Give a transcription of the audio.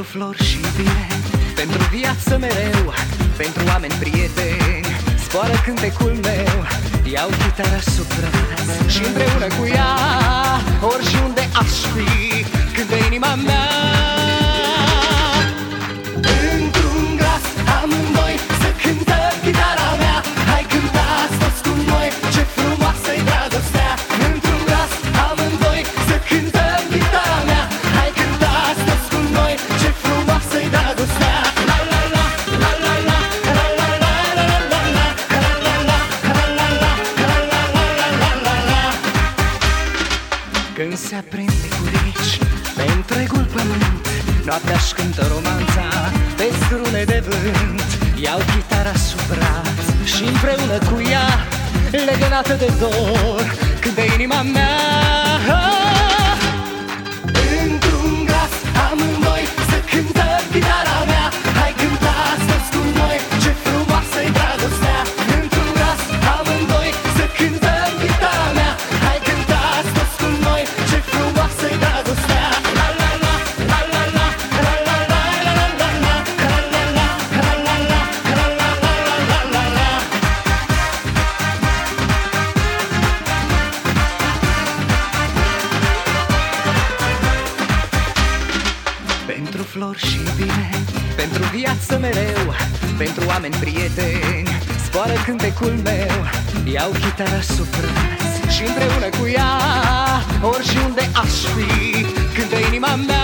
flori și bine, pentru viață mereu, pentru oameni prieteni, zboară cântecul meu. Iau chitara sub braț și împreună cu ea, oriunde aș fi, cântă inima mea. Într-un glas amândoi să cântăm chitara mea. Hai cântați toți cu noi, ce frumoasă-i dragostea. Într-un glas amândoi să cântăm chitara mea. Hai cântați toți cu noi, ce frumoasă-i dragostea. La la la, la la la, la la la, la la la, la la la, la la la, la la la. Când se aprinde curici pe întregul pământ, noaptea-și cântă romanța pe strune de vânt. Iau chitara sub braț și împreună cu ea, legănată de dor, cântă inima mea. Într-un glas amândoi să cântăm chitara mea. Hai cântați toți cu noi, ce frumoasă-i dragostea. Într-un glas amândoi să cântăm chitara mea. Hai cântați toți cu noi, ce frumoasă-i dragostea. La la la, la la la, la la la, la la la, la la la, la la la, la la la, la la la. Pentru flori și bine, pentru viață mereu, pentru oameni prieteni, zboară cântecul meu. Iau chitara sub braț și împreună cu ea, oriunde aș fi, cântă inima mea.